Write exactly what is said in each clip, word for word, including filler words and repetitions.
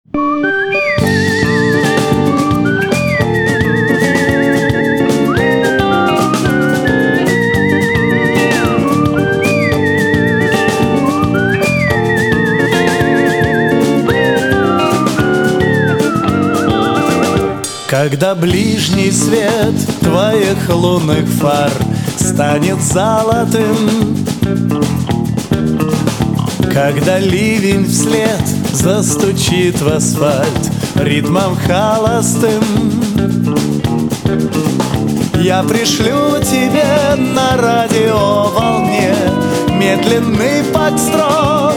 Когда ближний свет твоих лунных фар станет золотым, когда ливень вслед застучит в асфальт ритмом холостым, я пришлю тебе на радиоволне медленный фокстрот.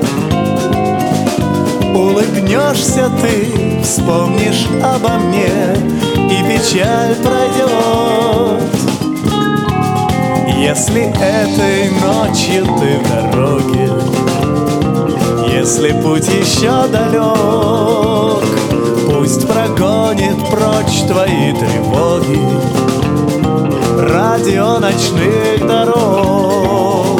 Улыбнешься ты, вспомнишь обо мне, и печаль пройдет. Если этой ночью ты в дороге, если путь еще далек, пусть прогонит прочь твои тревоги радио ночных дорог.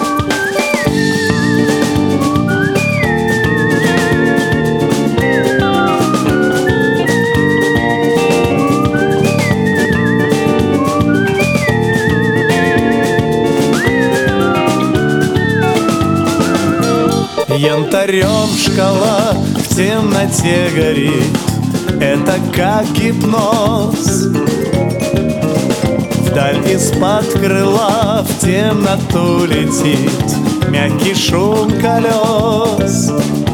Янтарем шкала в темноте горит, это как гипноз. Вдаль из-под крыла в темноту летит мягкий шум колес.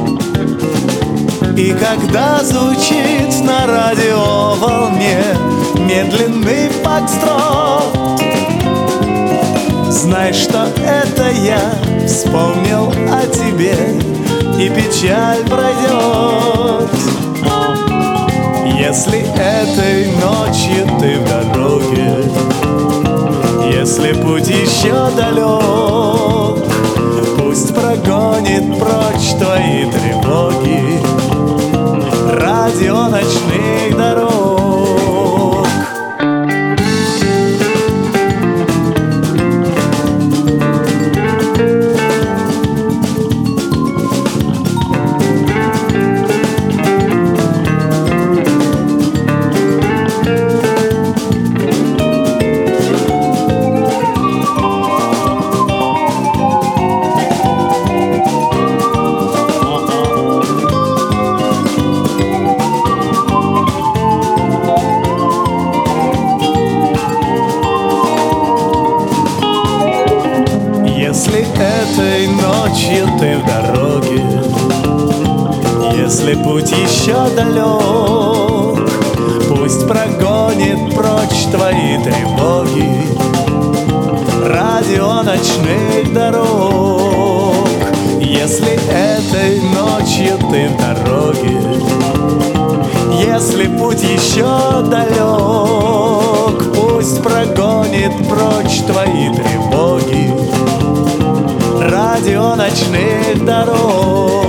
И когда звучит на радиоволне медленный фокстрот, знай, что это я вспомнил о тебе, и печаль пройдет. Если этой ночью ты в дороге, если путь еще далек, пусть прогонит прочь твои тревоги радио ночных дорог. Если этой ночью ты в дороге, если путь еще далек, пусть прогонит прочь твои тревоги радио ночных дорог. Если этой ночью ты в дороге, если путь еще далек, пусть прогонит прочь твои тревоги радио ночных дорог.